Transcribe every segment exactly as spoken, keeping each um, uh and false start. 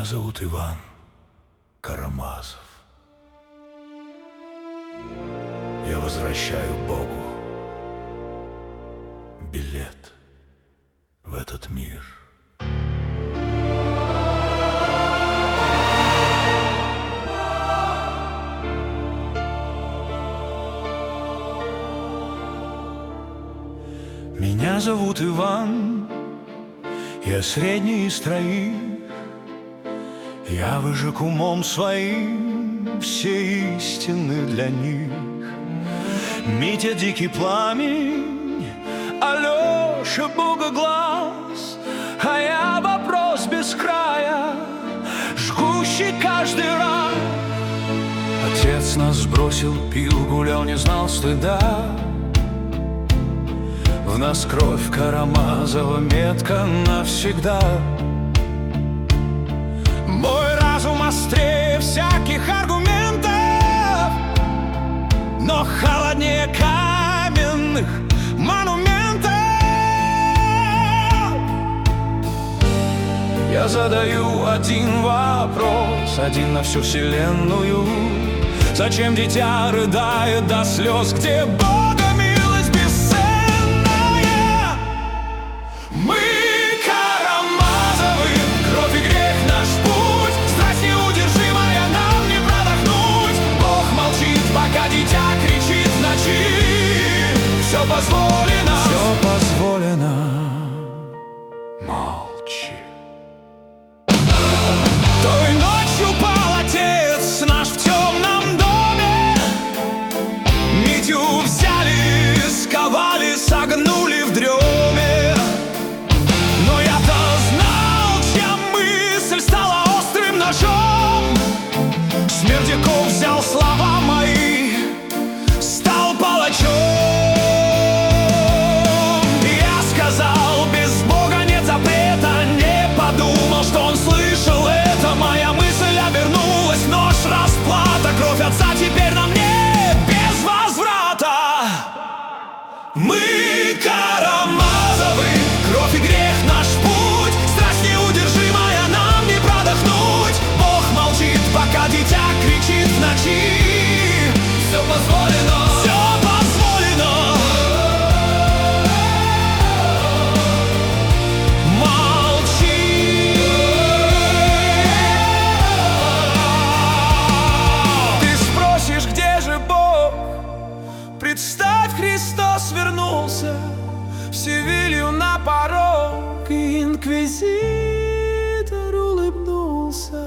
Меня зовут Иван Карамазов. Я возвращаю Богу билет в этот мир. Меня зовут Иван, я средний из троих. Я выжег умом своим все истины для них. Митя дикий пламень, Алеша богоглаз, а я вопрос без края, жгущий каждый раз. Отец нас сбросил, пил, гулял, не знал стыда. В нас кровь Карамазова, метка навсегда. Мой разум острее всяких аргументов, но холоднее каменных монументов. Я задаю один вопрос, один на всю вселенную: зачем дитя рыдает до слез, где Бога милость бесценная? Мы Карамазовы, кровь и грех наш путь, страсть неудержимая, нам не продохнуть. Бог молчит, пока дитя кричит в ночи. Все позволено, все позволено, молчи. Той ночью пал отец наш в темном доме. Митю взяли, сковали, согнули в дреме. Но я-то знал, чья мысль стала острым ножом. Смердяков взял слова мои, стал палачом. Я сказал, без Бога нет запрета, не подумал, что он слышал это. Моя мысль обернулась, нож, расплата, кровь отца теперь на мне без возврата. Мы Карамазовы, кровь и грех наш путь, страсть неудержимая, нам не продохнуть. Бог молчит, пока дитя кричит в ночи. Все позволено, все позволено, молчи. Ты спросишь, где же Бог? Представь, Христос вернулся в Севилью на порог, и инквизитор улыбнулся.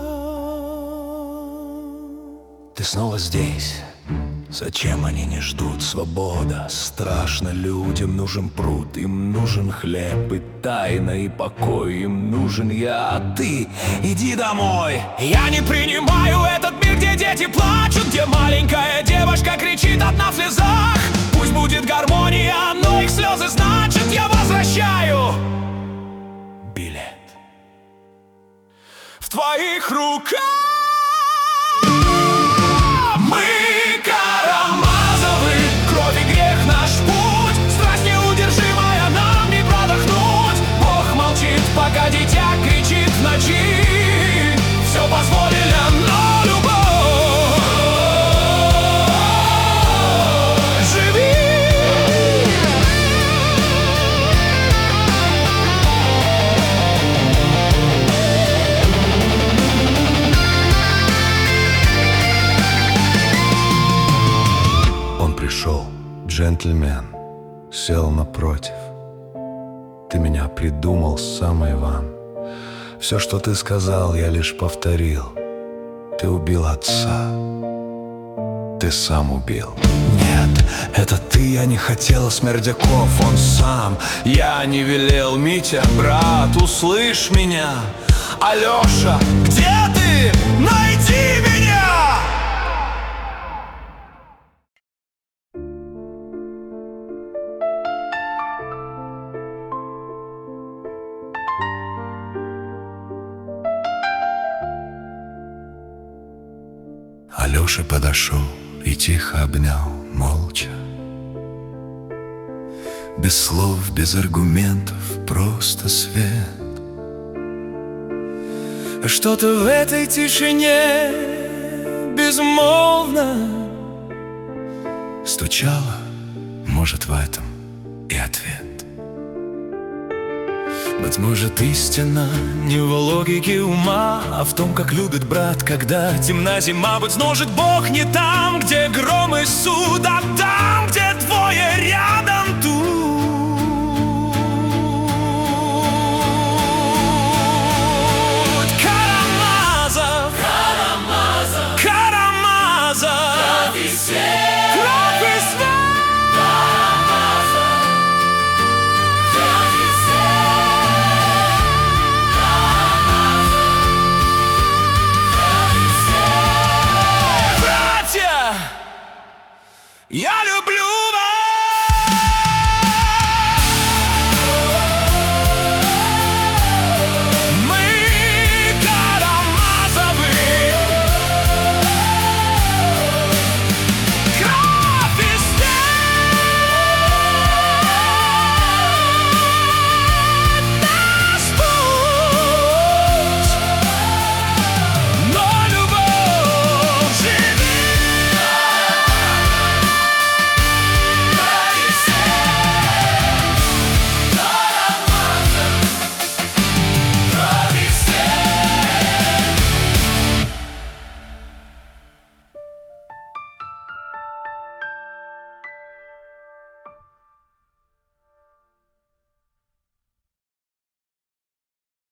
Ты снова здесь. Зачем они не ждут? Свобода страшно людям, нужен пруд, им нужен хлеб и тайна, и покой, им нужен я, а ты иди домой. Я не принимаю этот мир, где дети плачут, где маленькая девушка кричит одна в слезах. Пусть будет гармония, но их слезы значит, я возвращаю билет в твоих руках. Мы Карамазовы, кровь и грех наш путь, страсть неудержимая, нам не продохнуть. Бог молчит, пока дитя кричит в ночи. Все позволено, но любовь живи. Пришел джентльмен, сел напротив. Ты меня придумал сам, Иван. Все, что ты сказал, я лишь повторил. Ты убил отца, ты сам убил. Нет, это ты, я не хотел, Смердяков, он сам. Я не велел, Митя, брат, услышь меня. Алеша, где ты? Найди меня! Алеша подошел и тихо обнял, молча. Без слов, без аргументов, просто свет. Что-то в этой тишине безмолвно стучало, может, в этом и ответ. Быть может, истина не в логике ума, а в том, как любит брат, когда темна зима. Быть может, Бог не там, где гром и суд, а там, где двое рядом тут. Карамазов, Карамазов, Карамазов, кровь и свет, кровь и свет. Я люблю